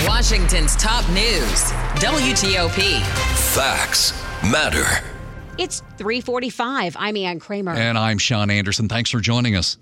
Washington's top news, WTOP. Facts matter. It's 3:45. I'm Ann Kramer. And I'm Sean Anderson. Thanks for joining us.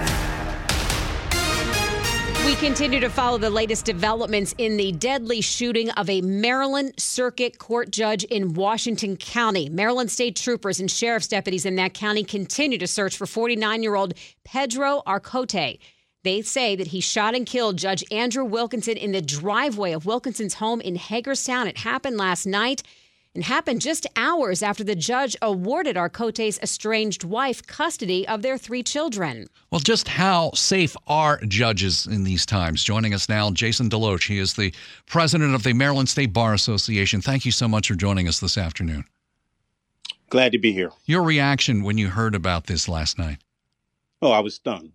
We continue to follow the latest developments in the deadly shooting of a Maryland Circuit Court judge in Washington County. Maryland state troopers and sheriff's deputies in that county continue to search for 49-year-old Pedro Arcote. They say that he shot and killed Judge Andrew Wilkinson in the driveway of Wilkinson's home in Hagerstown. It happened last night and happened just hours after the judge awarded Arcote's estranged wife custody of their 3 children. Well, just how safe are judges in these times? Joining us now, Jason Deloach. He is the president of the Maryland State Bar Association. Thank you so much for joining us this afternoon. Glad to be here. Your reaction when you heard about this last night? Oh, I was stunned.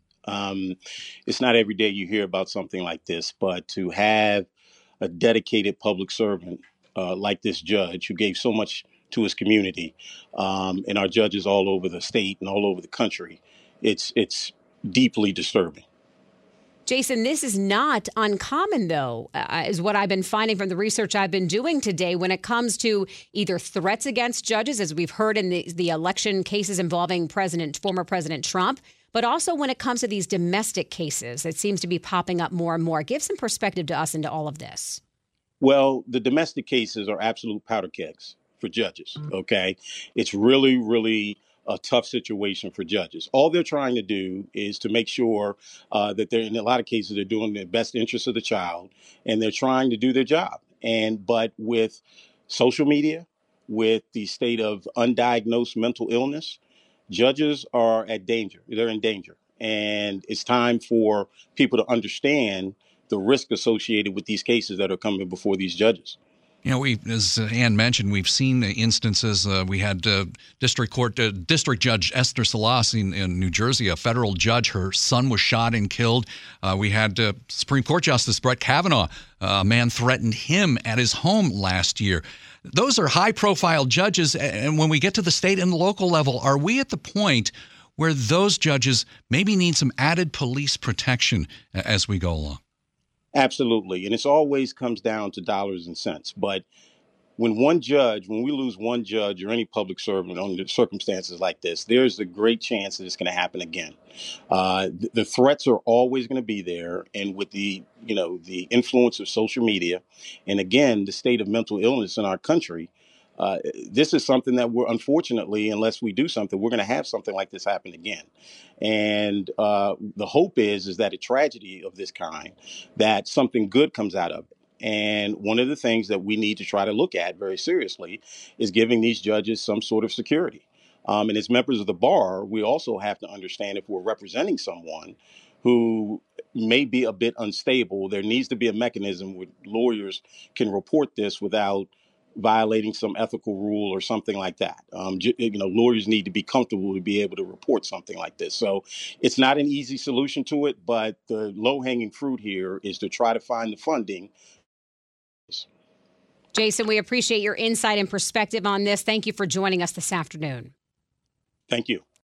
It's not every day you hear about something like this, but to have a dedicated public servant like this judge who gave so much to his community, and our judges all over the state and all over the country, it's deeply disturbing. Jason, this is not uncommon, though, is what I've been finding from the research I've been doing today when it comes to either threats against judges, as we've heard in the election cases involving former President Trump, but also when it comes to these domestic cases. It seems to be popping up more and more. Give some perspective to us into all of this. Well, the domestic cases are absolute powder kegs for judges, okay? It's really, really a tough situation for judges. All they're trying to do is to make sure that they're, in a lot of cases, they're doing the best interest of the child, and they're trying to do their job. But with social media, with the state of undiagnosed mental illness, judges are at danger. They're in danger. And it's time for people to understand the risk associated with these cases that are coming before these judges. You know, as Ann mentioned, we've seen instances. We had District Judge Esther Salas in New Jersey, a federal judge. Her son was shot and killed. We had Supreme Court Justice Brett Kavanaugh. A man threatened him at his home last year. Those are high-profile judges. And when we get to the state and local level, are we at the point where those judges maybe need some added police protection as we go along? Absolutely. And it's always comes down to dollars and cents. But when we lose one judge or any public servant under circumstances like this, there's a great chance that it's going to happen again. The threats are always going to be there. And with the influence of social media, and again, the state of mental illness in our country, this is something that we're, unfortunately, unless we do something, we're going to have something like this happen again. And the hope is that a tragedy of this kind, that something good comes out of it. And one of the things that we need to try to look at very seriously is giving these judges some sort of security. And as members of the bar, we also have to understand if we're representing someone who may be a bit unstable, there needs to be a mechanism where lawyers can report this without violating some ethical rule or something like that. Lawyers need to be comfortable to be able to report something like this. So it's not an easy solution to it, but the low-hanging fruit here is to try to find the funding. Jason, we appreciate your insight and perspective on this. Thank you for joining us this afternoon. Thank you.